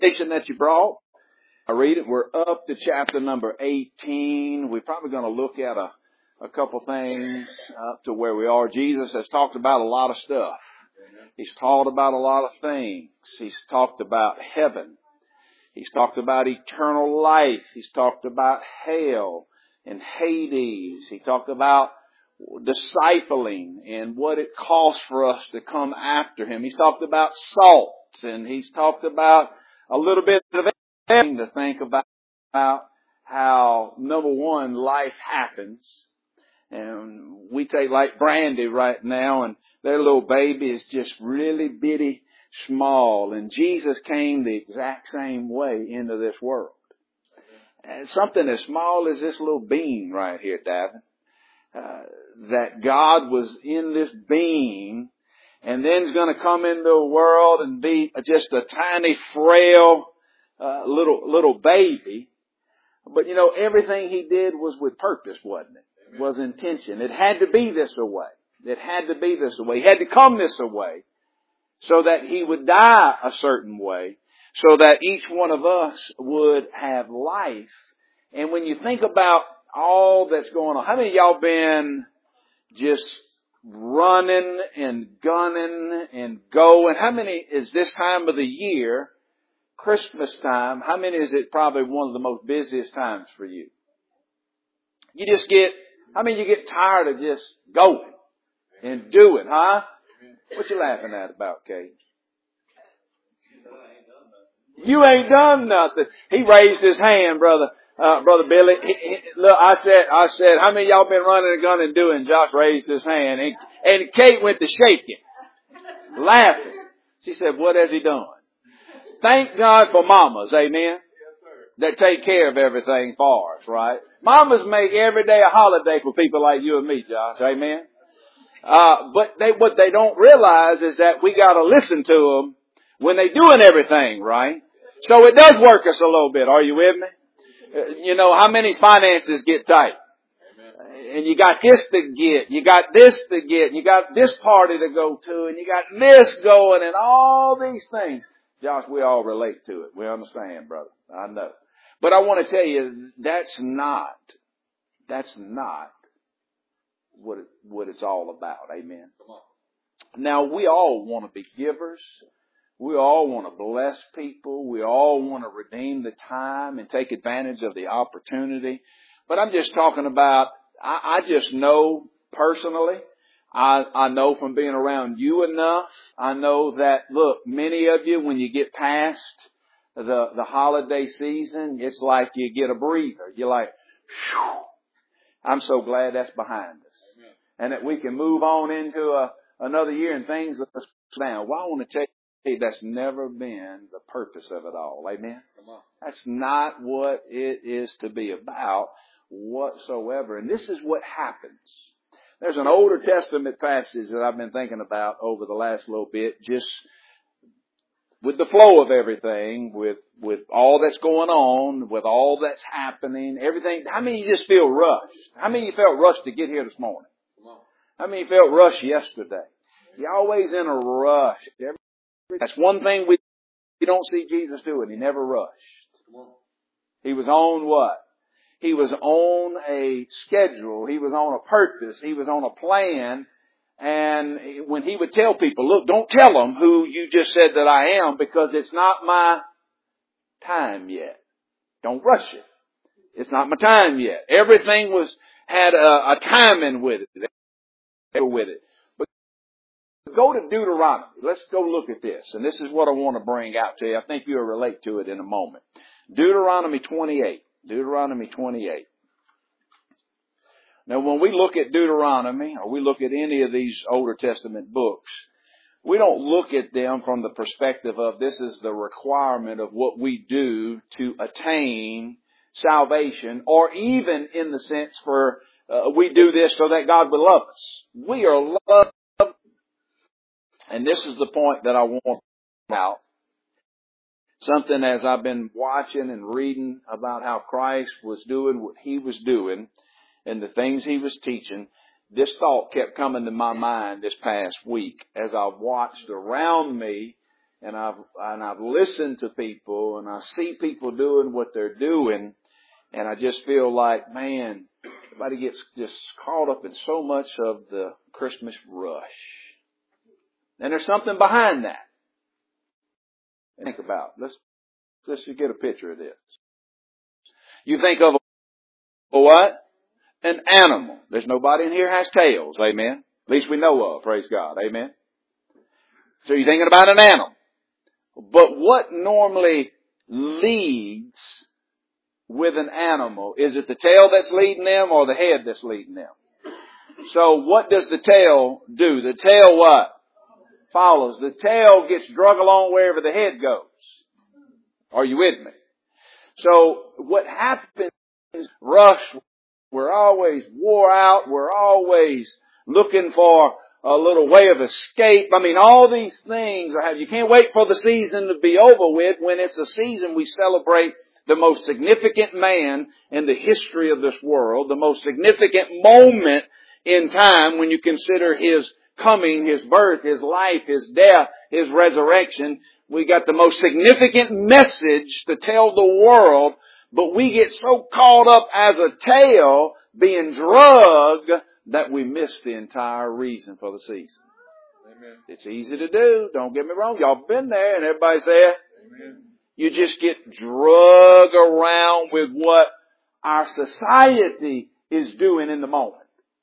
that you brought. I read it. We're up to chapter number 18. We're probably going to look at a couple things up to where we are. Jesus has talked about a lot of stuff. He's taught about a lot of things. He's talked about heaven. He's talked about eternal life. He's talked about hell and Hades. He talked about discipling and what it costs for us to come after Him. He's talked about salt, and He's talked about a little bit of everything to think about how, number one, life happens. And we take like Brandy right now, and their little baby is just really bitty small. And Jesus came the exact same way into this world. And something as small as this little bean right here, Davin, that God was in this bean, and then is going to come into the world and be just a tiny, frail, little baby. But you know, everything He did was with purpose, wasn't it? Was intention. It had to be this way. It had to be this way. He had to come this way so that He would die a certain way, so that each one of us would have life. And when you think about all that's going on, how many of y'all been just running and gunning and going? How many is this time of the year, Christmas time, how many is it probably one of the most busiest times for you? You just how many of you get tired of just going and doing, huh? What you laughing at about, Kate? You ain't done nothing. He raised his hand, brother Billy. Look, I said, how many of y'all been running a gun and doing? Josh raised his hand, and Kate went to shaking, laughing. She said, "What has he done?" Thank God for mamas, amen, that take care of everything for us, right? Mamas make every day a holiday for people like you and me, Josh, amen. But what they don't realize is that we got to listen to them when they doing everything right. So it does work us a little bit. Are you with me? You know, how many finances get tight? And you got this to get, you got this to get, you got this party to go to, and you got this going, and all these things. Josh, we all relate to it. We understand, brother. I know. But I want to tell you, that's not what it's all about. Amen. Now, we all want to be givers. We all want to bless people. We all want to redeem the time and take advantage of the opportunity. But I'm just talking about, I just know personally, I know from being around you enough, I know that, look, many of you, when you get past the holiday season, it's like you get a breather. You're like, whew, I'm so glad that's behind us. Amen. And that we can move on into another year and things are down. Well, I want to tell you, that's never been the purpose of it all. Amen? That's not what it is to be about whatsoever. And this is what happens. There's an Older Testament passage that I've been thinking about over the last little bit, just with the flow of everything, with all that's going on, with all that's happening, everything. How many of you just feel rushed? How many of you felt rushed to get here this morning? How many of you felt rushed yesterday? You're always in a rush. That's one thing we don't see Jesus doing. He never rushed. He was on what? He was on a schedule. He was on a purpose. He was on a plan. And when He would tell people, look, don't tell them who you just said that I am, because it's not my time yet. Don't rush it. It's not my time yet. Everything had a timing with it. But go to Deuteronomy. Let's go look at this. And this is what I want to bring out to you. I think you'll relate to it in a moment. Deuteronomy 28. Deuteronomy 28. Now, when we look at Deuteronomy, or we look at any of these Older Testament books, we don't look at them from the perspective of this is the requirement of what we do to attain salvation, or even in the sense for we do this so that God will love us. We are loved. And this is the point that I want out. Something as I've been watching and reading about how Christ was doing what He was doing and the things He was teaching, this thought kept coming to my mind this past week as I watched around me and I've listened to people, and I see people doing what they're doing, and I just feel like, man, everybody gets just caught up in so much of the Christmas rush. And there's something behind that. Think about it. Let's just get a picture of this. You think of a what? An animal. There's nobody in here has tails. Amen. At least we know of. Praise God. Amen. So you're thinking about an animal. But what normally leads with an animal? Is it the tail that's leading them or the head that's leading them? So what does the tail do? The tail what? Follows. The tail gets drug along wherever the head goes. Are you with me? So what happens is rush. We're always wore out. We're always looking for a little way of escape. I mean, all these things you can't wait for the season to be over with. When it's a season, we celebrate the most significant man in the history of this world, the most significant moment in time when you consider his coming, his birth, his life, his death, his resurrection. We got the most significant message to tell the world, but we get so caught up as a tail being drugged that we miss the entire reason for the season. Amen. It's easy to do. Don't get me wrong. Y'all been there, and everybody said, amen. You just get drugged around with what our society is doing in the moment.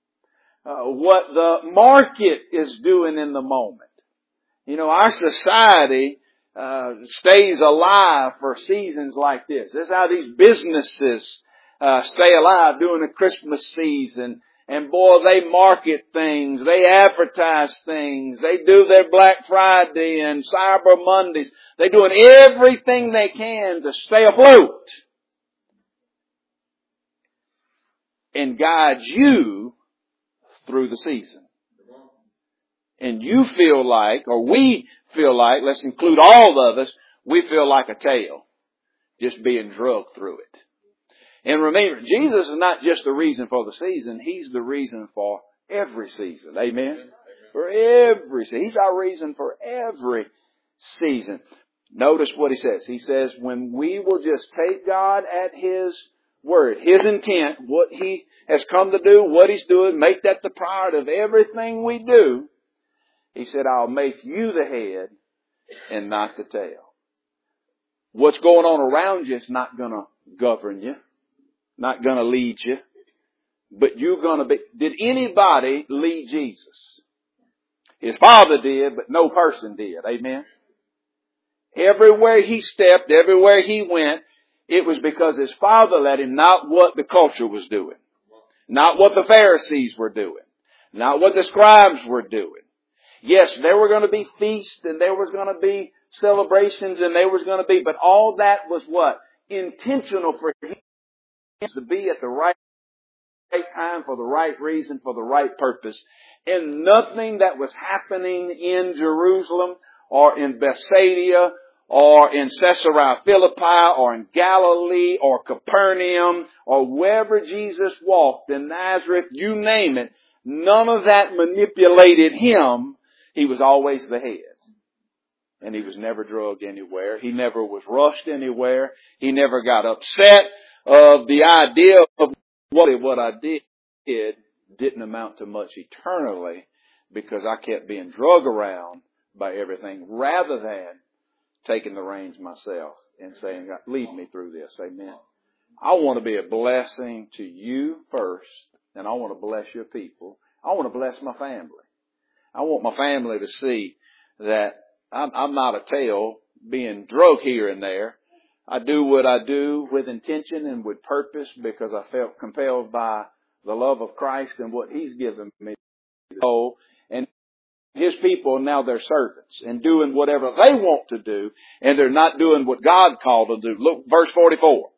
What the market is doing in the moment. You know, our society stays alive for seasons like this. This is how these businesses stay alive during the Christmas season. And boy, they market things, they advertise things, they do their Black Friday and Cyber Mondays. They're doing everything they can to stay afloat and guide you through the season. And you feel like, or we feel like, let's include all of us, we feel like a tail, just being drugged through it. And remember, Jesus is not just the reason for the season, He's the reason for every season. Amen? Amen. For every season. He's our reason for every season. Notice what He says. He says, when we will just take God at His word, His intent, what He has come to do, what He's doing, make that the priority of everything we do. He said, I'll make you the head and not the tail. What's going on around you is not going to govern you, not going to lead you, but you're going to be. Did anybody lead Jesus? His Father did, but no person did. Amen? Everywhere He stepped, everywhere He went, it was because His Father led Him, not what the culture was doing, not what the Pharisees were doing, not what the scribes were doing. Yes, there were going to be feasts and there was going to be celebrations and there was going to be, but all that was what? Intentional for Him to be at the right time for the right reason, for the right purpose. And nothing that was happening in Jerusalem or in Bethsaida or in Caesarea Philippi or in Galilee or Capernaum or wherever Jesus walked in Nazareth, you name it, none of that manipulated Him. He was always the head. And He was never drugged anywhere. He never was rushed anywhere. He never got upset of the idea of what I did didn't amount to much eternally because I kept being drugged around by everything rather than taking the reins myself and saying, God, lead me through this. Amen. I want to be a blessing to you first, and I want to bless your people. I want to bless my family. I want my family to see that I'm not a tail being drugged here and there. I do what I do with intention and with purpose because I felt compelled by the love of Christ and what He's given me. And His people, now they're servants and doing whatever they want to do, and they're not doing what God called them to do. Look, verse 44.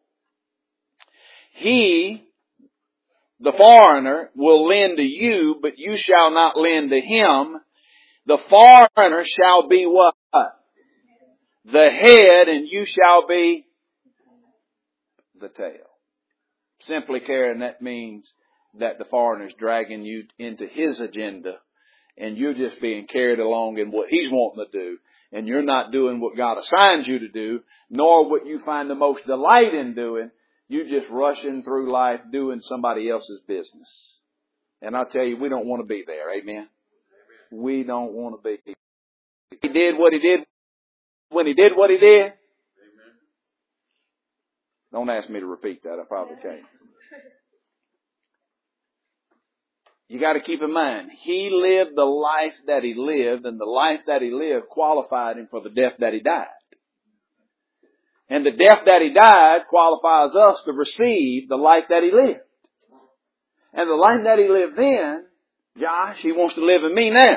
He, the foreigner, will lend to you, but you shall not lend to him. The foreigner shall be what? The head, and you shall be the tail. Simply, Karen, that means that the foreigner's dragging you into his agenda, and you're just being carried along in what he's wanting to do. and you're not doing what God assigns you to do, nor what you find the most delight in doing, you're just rushing through life doing somebody else's business. And I tell you, we don't want to be there. Amen. We don't want to be. He did what he did when he did what he did. Don't ask me to repeat that. I probably can't. You got to keep in mind, he lived the life that he lived, and the life that he lived qualified him for the death that he died. And the death that he died qualifies us to receive the life that he lived. And the life that he lived then, Josh, he wants to live in me now.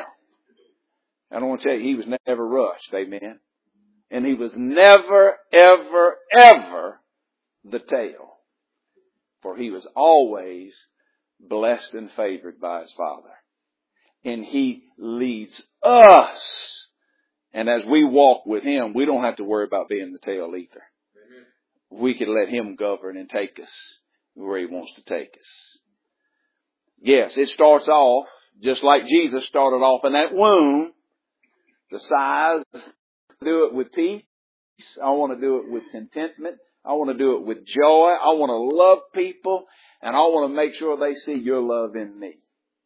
I don't want to tell you, he was never rushed, amen. And he was never, ever, ever the tail. For he was always blessed and favored by his Father. And he leads us. And as we walk with him, we don't have to worry about being the tail either. Amen. We can let him govern and take us where he wants to take us. Yes, it starts off just like Jesus started off in that womb. The size, do it with peace. I want to do it with contentment. I want to do it with joy. I want to love people. And I want to make sure they see your love in me.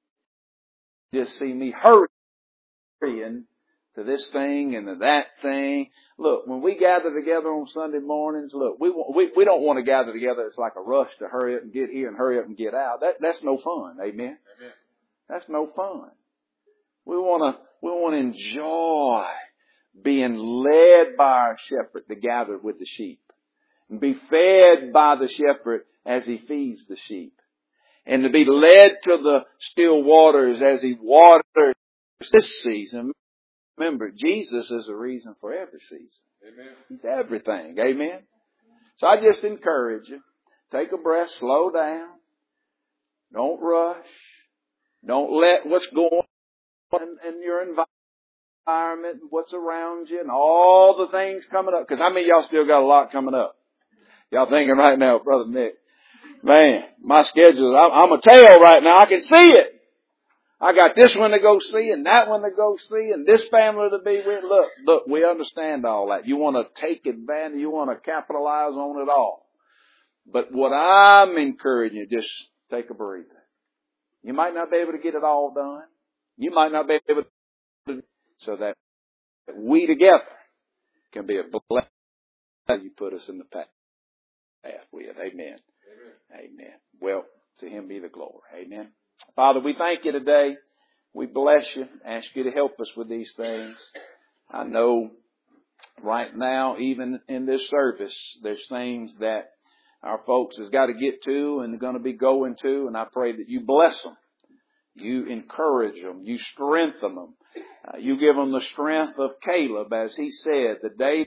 Just see me hurrying to this thing and to that thing. Look, when we gather together on Sunday mornings, look, we don't want to gather together. It's like a rush to hurry up and get here and hurry up and get out. That's no fun. Amen. Amen. That's no fun. We want to enjoy being led by our shepherd to gather with the sheep and be fed by the shepherd as he feeds the sheep, and to be led to the still waters as he waters this season. Remember, Jesus is a reason for every season. Amen. He's everything. Amen. So I just encourage you, take a breath, slow down, don't rush, don't let what's going on in your environment, what's around you, and all the things coming up. Because how many of y'all still got a lot coming up? Y'all thinking right now, Brother Nick, man, my schedule, I'm a tail right now. I can see it. I got this one to go see and that one to go see and this family to be with. Look, we understand all that. You want to take advantage. You want to capitalize on it all. But what I'm encouraging you, just take a breather. You might not be able to get it all done. You might not be able to, so that we together can be a blessing you put us in the path with. Amen. Amen. Well, to him be the glory. Amen. Father, we thank you today. We bless you. Ask you to help us with these things. I know right now, even in this service, there's things that our folks has got to get to and they're going to be going to. And I pray that you bless them. You encourage them. You strengthen them. You give them the strength of Caleb, as he said, the day